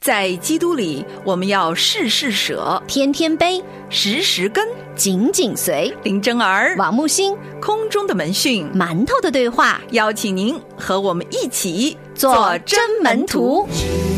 在基督里，我们要事事舍， 天天悲， 时时跟， 紧紧随。 林真儿、 王木星， 空中的门讯， 馒头的对话， 邀请您和我们一起做真门徒。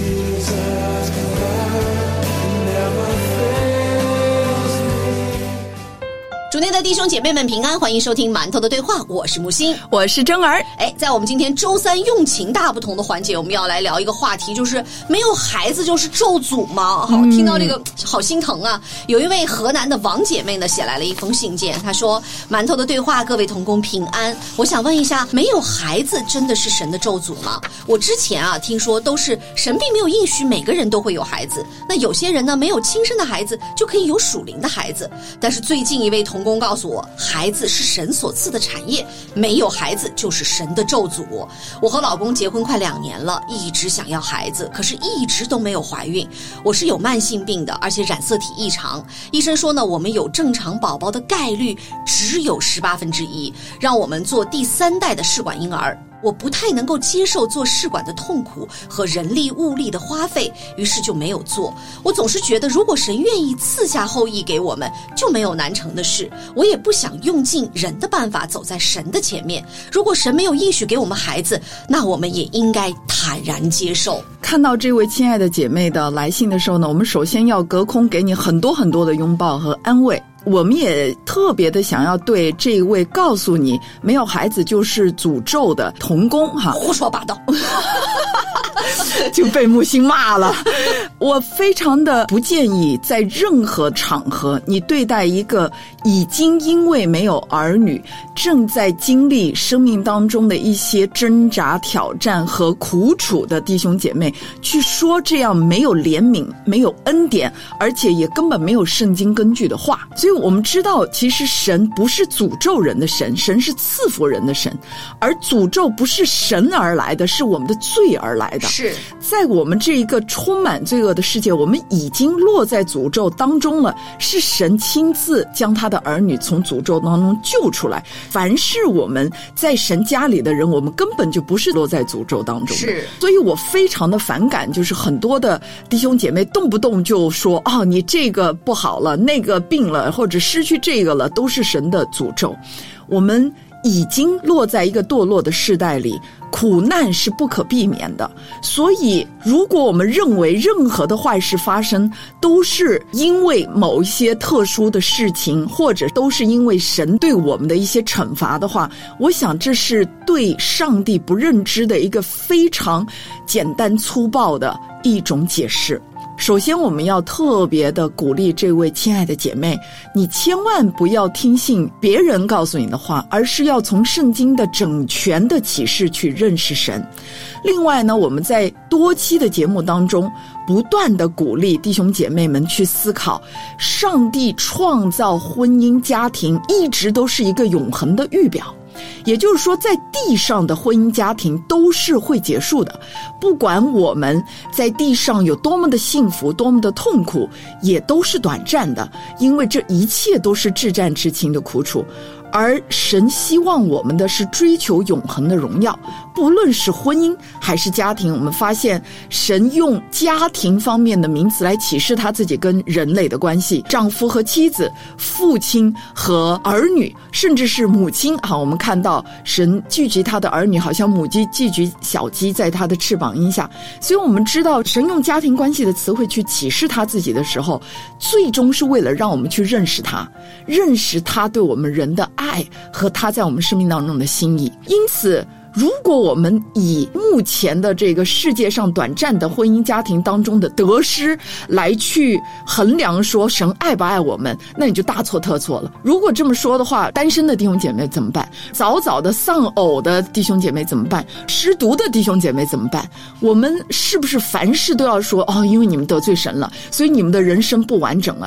主内的弟兄姐妹们平安，欢迎收听馒头的对话，我是木星， 我是真儿。 在我们今天周三用情大不同的环节，我们要来聊一个话题，就是没有孩子就是咒诅吗？好，听到这个好心疼啊。有一位河南的王姐妹呢写来了一封信件，她说：馒头的对话，各位同工平安，我想问一下，没有孩子真的是神的咒诅吗？我之前听说都是神并没有应许每个人都会有孩子，那有些人呢没有亲生的孩子就可以有属灵的孩子，但是最近一位同工告诉我，孩子是神所赐的产业，没有孩子就是神的咒诅。我和老公结婚快2年了，一直想要孩子，可是一直都没有怀孕。我是有慢性病的，而且染色体异常，医生说呢，我们有正常宝宝的概率只有1/18，让我们做第3代的试管婴儿。我不太能够接受做试管的痛苦和人力物力的花费，于是就没有做。我总是觉得如果神愿意赐下后裔给我们，就没有难成的事。我也不想用尽人的办法走在神的前面。如果神没有应许给我们孩子，那我们也应该坦然接受。 看到这位亲爱的姐妹的来信的时候呢，我们首先要隔空给你很多很多的拥抱和安慰。我们也特别的想要对这位告诉你没有孩子就是诅咒的同工胡说八道就被木星骂了。我非常的不建议在任何场合你对待一个已经因为没有儿女正在经历生命当中的一些挣扎挑战和苦楚的弟兄姐妹去说这样没有怜悯没有恩典而且也根本没有圣经根据的话。所以我们知道其实神不是诅咒人的神，神是赐福人的神，而诅咒不是神而来的，是我们的罪而来的。 是在我们这一个充满罪恶的世界，我们已经落在诅咒当中了，是神亲自将他的儿女从诅咒当中救出来。凡是我们在神家里的人，我们根本就不是落在诅咒当中的。 是， 所以我非常的反感，就是很多的弟兄姐妹动不动就说你这个不好了，那个病了，或者失去这个了，都是神的诅咒。我们已经落在一个堕落的世代里，苦难是不可避免的。所以如果我们认为任何的坏事发生都是因为某一些特殊的事情，或者都是因为神对我们的一些惩罚的话，我想这是对上帝不认知的一个非常简单粗暴的一种解释。首先我们要特别的鼓励这位亲爱的姐妹，你千万不要听信别人告诉你的话，而是要从圣经的整全的启示去认识神。另外呢，我们在多期的节目当中不断的鼓励弟兄姐妹们去思考，上帝创造婚姻家庭一直都是一个永恒的预表。也就是说，在地上的婚姻家庭都是会结束的，不管我们在地上有多么的幸福多么的痛苦，也都是短暂的，因为这一切都是至暂至轻的苦楚。而神希望我们的是追求永恒的荣耀，不论是婚姻还是家庭。我们发现神用家庭方面的名词来启示他自己跟人类的关系，丈夫和妻子，父亲和儿女，甚至是母亲我们看到神聚集他的儿女，好像母鸡聚集小鸡在他的翅膀荫下。所以我们知道神用家庭关系的词汇去启示他自己的时候，最终是为了让我们去认识他，认识他对我们人的爱和他在我们生命当中的心意。因此如果我们以目前的这个世界上短暂的婚姻家庭当中的得失来去衡量说神爱不爱我们，那你就大错特错了。如果这么说的话，单身的弟兄姐妹怎么办？早早的丧偶的弟兄姐妹怎么办？失独的弟兄姐妹怎么办？我们是不是凡事都要说因为你们得罪神了，所以你们的人生不完整了？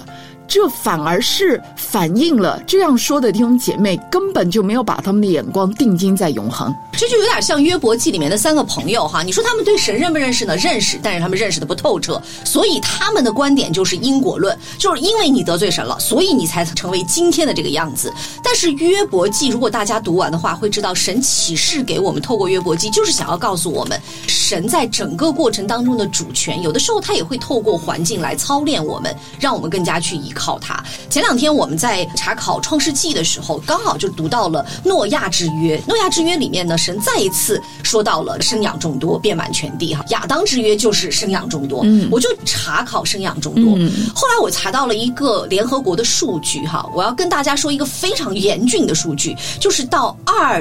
这反而是反映了这样说的弟兄姐妹根本就没有把他们的眼光定睛在永恒。 这就有点像约伯记里面的3个朋友哈，你说他们对神认不认识呢？认识，但是他们认识的不透彻，所以他们的观点就是因果论，就是因为你得罪神了，所以你才成为今天的这个样子。但是约伯记如果大家读完的话，会知道神启示给我们，透过约伯记就是想要告诉我们，神在整个过程当中的主权，有的时候他也会透过环境来操练我们，让我们更加去依靠他。前2天我们在查考创世纪的时候，刚好就读到了诺亚之约。诺亚之约里面呢，神再一次说到了生养众多，遍满全地哈。亚当之约就是生养众多，我就查考生养众多。后来我查到了一个联合国的数据哈，我要跟大家说一个非常严峻的数据，就是到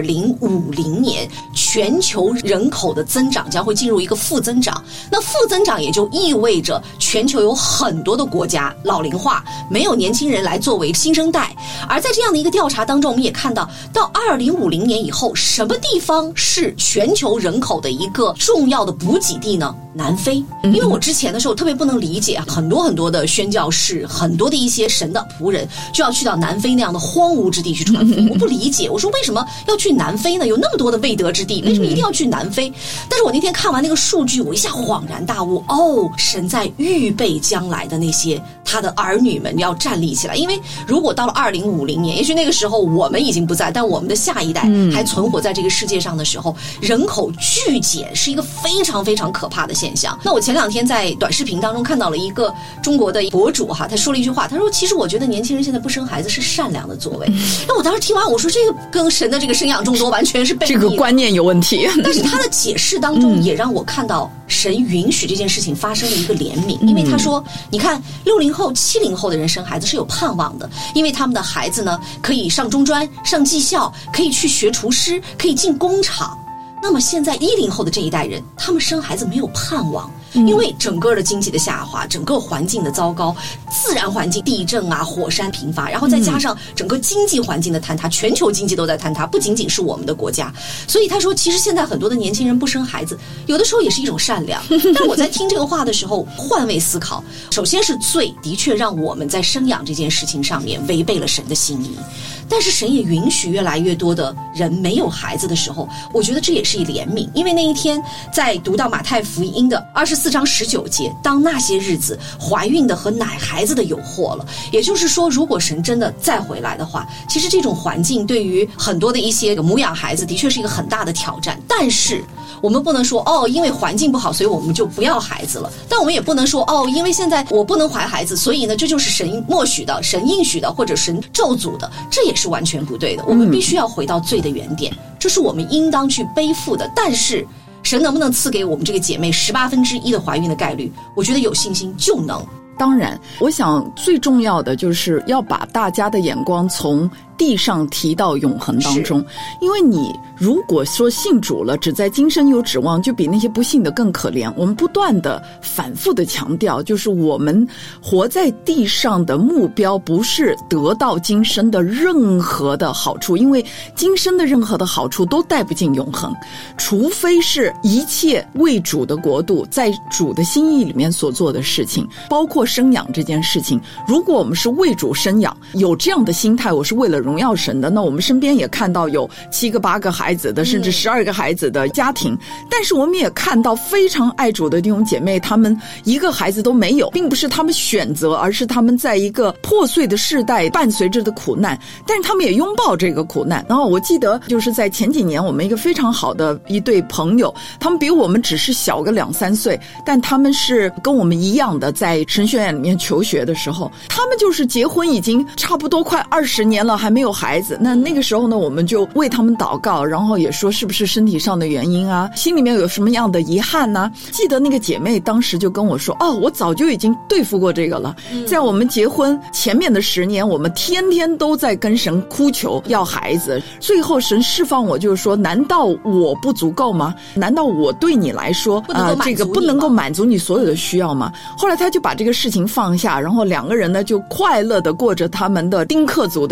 2050年，全球人口的增长将会进入一个负增长。那负增长也就意味着全球有很多的国家老龄化，没有年轻人来作为新生代。而在这样的一个调查当中，我们也看到，到2050年以后，什么地方是全球人口的一个重要的补给地呢？南非。因为我之前的时候特别不能理解，很多的宣教士，很多的一些神的仆人就要去到南非那样的荒芜之地去传福音。我不理解，我说为什么要去南非呢？有那么多的未得之地，为什么一定要去南非？但是我那天看完那个数据，我一下恍然大悟，神在预备将来的那些他的儿女们要站立起来。因为如果到了2050年，也许那个时候我们已经不在，但我们的下一代还存活在这个世界上的时候，人口剧减是一个非常非常可怕的现象。那我前2天在短视频当中看到了一个中国的博主哈，他说了一句话，他说其实我觉得年轻人现在不生孩子是善良的作为。那我当时听完，我说这个跟神的这个生养众多完全是背逆的， 这个观念有问题。 但是他的解释当中也让我看到神允许这件事情发生的一个怜悯。因为他说你看60后70后的人生孩子是有盼望的，因为他们的孩子呢可以上中专上技校，可以去学厨师，可以进工厂。那么现在10后的这一代人，他们生孩子没有盼望，因为整个的经济的下滑，整个环境的糟糕，自然环境地震啊，火山频发，然后再加上整个经济环境的坍塌，全球经济都在坍塌，不仅仅是我们的国家。所以他说其实现在很多的年轻人不生孩子，有的时候也是一种善良。但我在听这个话的时候换位思考，首先是罪的确让我们在生养这件事情上面违背了神的心意，但是神也允许越来越多的人没有孩子的时候，我觉得这也是一怜悯。因为那一天在读到马太福音的24章19节，当那些日子，怀孕的和奶孩子的有祸了。也就是说，如果神真的再回来的话，其实这种环境对于很多的一些母养孩子的确是一个很大的挑战。但是我们不能说因为环境不好所以我们就不要孩子了，但我们也不能说因为现在我不能怀孩子，所以呢这就是神默许的，神应许的，或者神咒诅的，这也是完全不对的。我们必须要回到罪的原点，这是我们应当去背负的。但是神能不能赐给我们这个姐妹1/18的怀孕的概率，我觉得有信心就能。 当然，我想最重要的就是要把大家的眼光从地上提到永恒当中。因为你如果说信主了，只在今生有指望，就比那些不信的更可怜。我们不断的反复的强调，就是我们活在地上的目标不是得到今生的任何的好处，因为今生的任何的好处都带不进永恒，除非是一切为主的国度，在主的心意里面所做的事情，包括生养这件事情。如果我们是为主生养，有这样的心态，我是为了荣耀神的，那我们身边也看到有7个8个孩子的，甚至12个孩子的家庭。但是我们也看到非常爱主的弟兄姐妹，他们1个孩子都没有，并不是他们选择，而是他们在一个破碎的世代伴随着的苦难，但是他们也拥抱这个苦难。然后我记得就是在前几年，我们一个非常好的一对朋友，他们比我们只是小个2-3岁，但他们是跟我们一样的在神学院里面求学的时候，他们就是结婚已经差不多快20年了，还没有孩子。那个时候呢，我们就为他们祷告，然后也说是不是身体上的原因啊，心里面有什么样的遗憾啊。记得那个姐妹当时就跟我说，我早就已经对付过这个了。在我们结婚前面的10年，我们天天都在跟神哭求要孩子，最后神释放我，就是说，难道我不足够吗？难道我对你来说这个不能够满足你所有的需要吗？后来他就把这个事情放下，然后2个人呢就快乐的过着他们的丁克族的这个生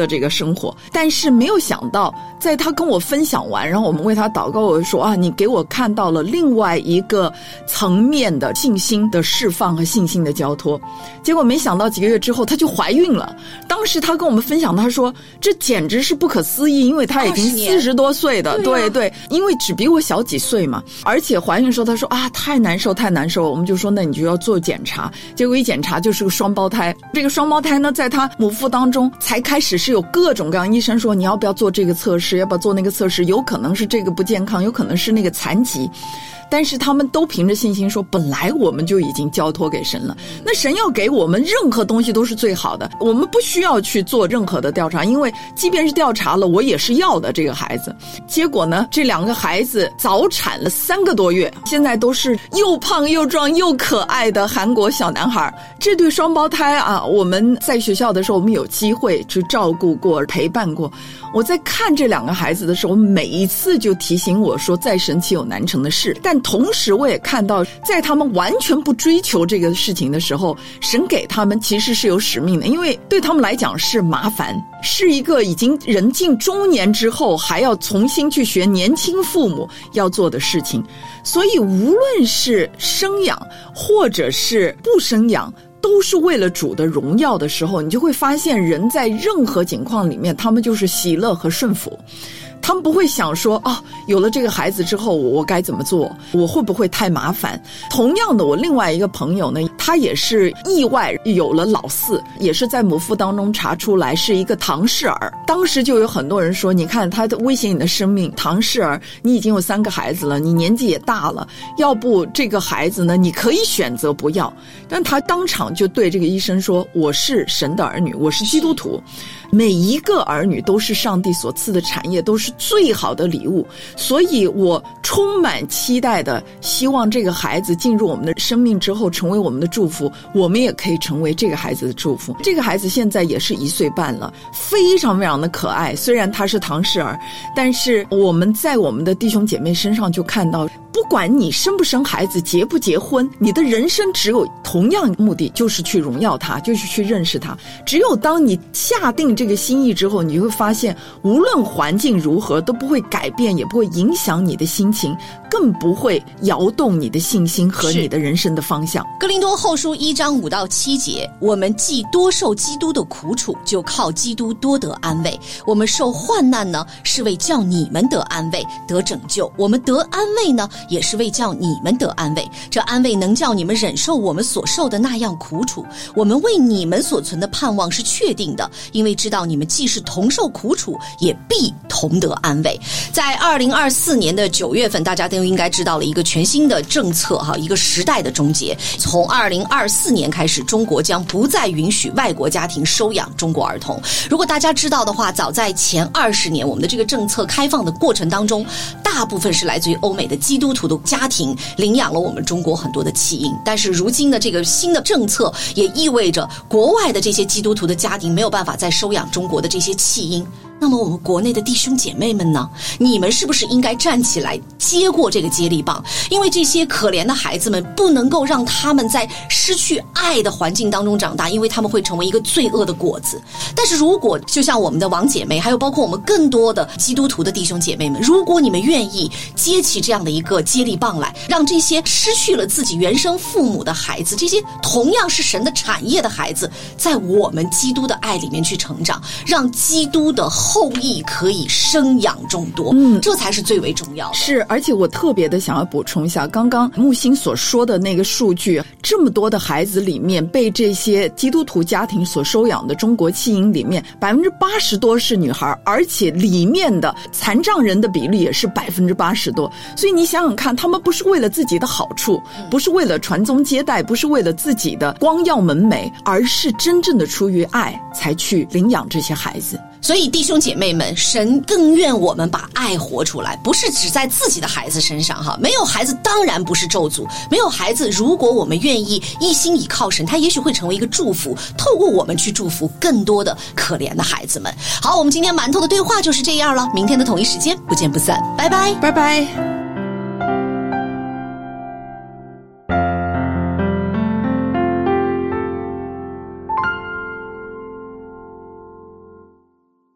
生活。但是没有想到，在他跟我分享完，然后我们为他祷告，我说你给我看到了另外一个层面的信心的释放和信心的交托。结果没想到几个月之后她就怀孕了。当时她跟我们分享，她说这简直是不可思议，因为她已经40多岁的，对，因为只比我小几岁嘛。而且怀孕的时候她说太难受，我们就说那你就要做检查。结果一检查就是个双胞胎。这个双胞胎呢，在她母腹当中才开始是有各种各样，医生说你要不要做这个测试，要不要做那个测试，有可能是这个不健康，有可能是那个残疾。但是他们都凭着信心说，本来我们就已经交托给神了，那神要给我们任何东西都是最好的，我们不需要去做任何的调查，因为即便是调查了，我也是要的这个孩子。结果呢，这2个孩子早产了3个多月，现在都是又胖又壮又可爱的韩国小男孩。这对双胞胎我们在学校的时候，我们有机会去照顾过、陪伴过。我在看这2个孩子的时候，每一次就提醒我说，在神岂有难成的事。但同时我也看到，在他们完全不追求这个事情的时候，神给他们其实是有使命的，因为对他们来讲是麻烦，是一个已经人近中年之后还要重新去学年轻父母要做的事情。所以无论是生养或者是不生养，都是为了主的荣耀的时候，你就会发现人在任何情况里面，他们就是喜乐和顺服。他们不会想说有了这个孩子之后我该怎么做，我会不会太麻烦。同样的，我另外一个朋友呢，他也是意外有了老4，也是在母腹当中查出来是一个唐氏儿。当时就有很多人说，你看他威胁你的生命，唐氏儿，你已经有3个孩子了，你年纪也大了，要不这个孩子呢你可以选择不要。但他当场就对这个医生说，我是神的儿女，我是基督徒，每一个儿女都是上帝所赐的产业，都是最好的礼物，所以我充满期待的希望这个孩子进入我们的生命之后成为我们的祝福，我们也可以成为这个孩子的祝福。这个孩子现在也是1岁半了，非常非常的可爱。虽然他是唐氏儿，但是我们在我们的弟兄姐妹身上就看到，不管你生不生孩子，结不结婚，你的人生只有同样目的，就是去荣耀他，就是去认识他。只有当你下定这个心意之后，你就会发现无论环境如何都不会改变，也不会影响你的心情，更不会摇动你的信心和你的人生的方向。 哥林多后书1章5到7节，我们既多受基督的苦楚，就靠基督多得安慰。我们受患难呢，是为叫你们得安慰，得拯救；我们得安慰呢，也是为叫你们得安慰。这安慰能叫你们忍受我们所受的那样苦楚。我们为你们所存的盼望是确定的，因为知道你们既是同受苦楚，也必同得安慰。在2024年的9月份，大家都应该知道了一个全新的政策一个时代的终结。从2024年开始，中国将不再允许外国家庭收养中国儿童。如果大家知道的话，早在前20年，我们的这个政策开放的过程当中，大部分是来自于欧美的基督徒的家庭领养了我们中国很多的弃婴。但是如今的这个新的政策也意味着国外的这些基督徒的家庭没有办法再收养中国的这些弃婴。那么我们国内的弟兄姐妹们呢？你们是不是应该站起来接过这个接力棒？因为这些可怜的孩子们不能够让他们在失去爱的环境当中长大，因为他们会成为一个罪恶的果子。但是如果就像我们的王姐妹，还有包括我们更多的基督徒的弟兄姐妹们，如果你们愿意接起这样的一个接力棒来，让这些失去了自己原生父母的孩子，这些同样是神的产业的孩子，在我们基督的爱里面去成长，让基督的后裔可以生养众多，这才是最为重要的。 是，而且我特别的想要补充一下，刚刚木星所说的那个数据，这么多的孩子里面，被这些基督徒家庭所收养的中国弃婴里面，80%多是女孩，而且里面的残障人的比例也是80%多。所以你想想看，他们不是为了自己的好处，不是为了传宗接代，不是为了自己的光耀门楣，而是真正的出于爱才去领养这些孩子。 所以弟兄姐妹们，神更愿我们把爱活出来，不是只在自己的孩子身上没有孩子当然不是咒诅，没有孩子如果我们愿意一心倚靠神，他也许会成为一个祝福，透过我们去祝福更多的可怜的孩子们。好，我们今天馒头的对话就是这样了，明天的同一时间不见不散，拜拜， 拜拜。